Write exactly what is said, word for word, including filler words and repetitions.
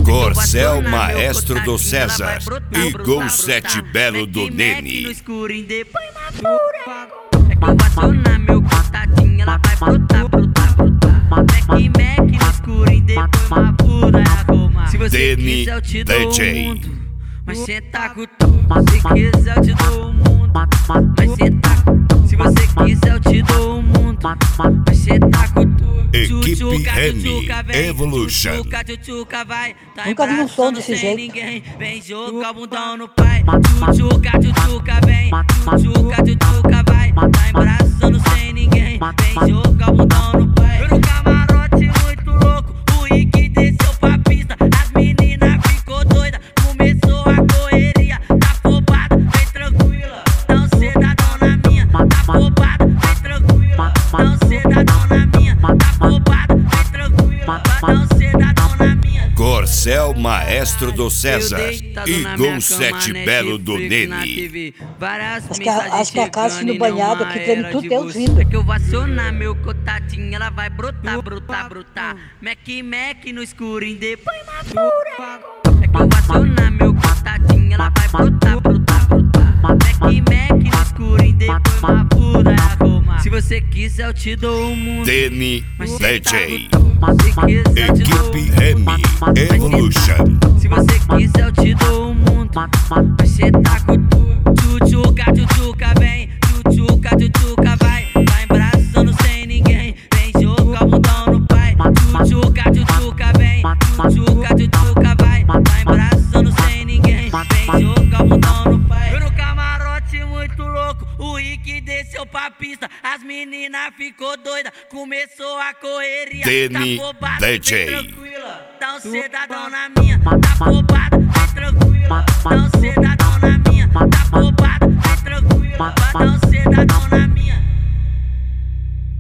Corcel Maestro do César e Gol Sete Belo do Nene. É que eu vacionar meu contatinho, ela vai brotar, brotar, brotar. Mac, Mac no escuro e depois uma pura arruma. Se você quiser eu te dou o mundo, mas cê tá com tudo. Se quiser eu te dou o mundo, mas cê tá com tudo. Se você quiser eu te dou o mundo, mas cê tá com tudo. Equipe Remy Evolution. Nunca vi um som desse jeito. Vem jogar o bundão no pai. Tchutchuca, tchutchuca, vem. Tchutchuca, tchutchuca, vai. Tá embraçando sem ninguém. Vem jogar o bundão no pai. Eu no camarote muito louco, o Rick desceu pra pista. As meninas ficou doida, começou a correria. Tá afobada, vem tranquila, não cedadão na minha. Tá afobada, vem tranquila, não cedadão na minha. Tá afobada, vem tranquila, não cedadão na minha. Corcel Maestro do César e Gol Sete Belo do Nene. Acho que, a, acho que a casa no banhado aqui treme tudo Deus vindo. É que eu vacionar meu contatinho, ela vai brotar, brotar, brotar. Mac, Mac no escuro e depois uma pura. É que eu vacionar meu contatinho, ela vai brotar, brotar, brotar. Mac, Mac no escuro e depois uma pura. Se você quiser eu te dou o mundo, Deni D J. Equipe Remy Evolution. Se você quiser eu te dou o mundo, mas cê tá com tudo. Tchutchuca, tchutchuca, vem. Tchutchuca, tchutchuca, vai. Tá embraçando sem ninguém. Vem jogar o bundão no pai. Tchutchuca, tchutchuca, vem. Tchutchuca, tchutchuca, vai. Tá embraçando sem ninguém. Vem jogar o bundão no pai. Eu no camarote muito louco, o Rick desceu pra pista. As meninas ficou doida, começou a correria. Deni tá afobada, D J. vem tranquila, dá um cedadão na minha. Tá afobada, vem tranquila, dá um cedadão na minha. Tá afobada, vem tranquila, dá um cedadão na minha.